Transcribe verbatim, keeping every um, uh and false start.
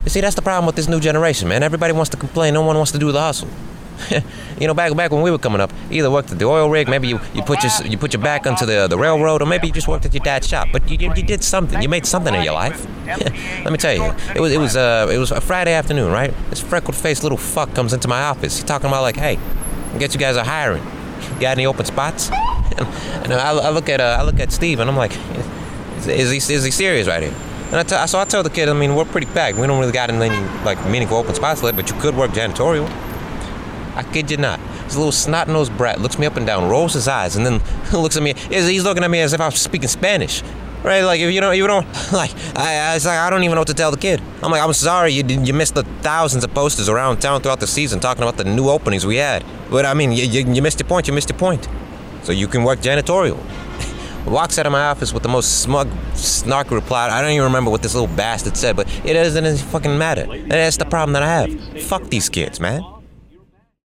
You see, that's the problem with this new generation, man. Everybody wants to complain. No one wants to do the hustle. You know, back back when we were coming up, you either worked at the oil rig, maybe you, you put your you put your back onto the the railroad, or maybe you just worked at your dad's shop. But you you, you did something. You made something in your life. Let me tell you, it was it was uh it was a Friday afternoon, right? This freckled faced little fuck comes into my office. He's talking about like, hey, I guess you guys are hiring. Got any open spots? And I, I look at uh, I look at Steve and I'm like, is, is he is he serious right here? And I t- so I tell the kid, I mean, we're pretty packed. We don't really got any like meaningful open spots left, but you could work janitorial. I kid you not. This little snot-nosed brat looks me up and down, rolls his eyes, and then looks at me. He's looking at me as if I'm speaking Spanish, right? Like if you don't, you don't like. I, I, it's like I don't even know what to tell the kid. I'm like, I'm sorry, you you missed the thousands of posters around town throughout the season talking about the new openings we had. But I mean, you, you, you missed your point. You missed your point. So you can work janitorial. Walks out of my office with the most smug, snarky reply. I don't even remember what this little bastard said, but it doesn't fucking matter. That's the problem that I have. Fuck these kids, man.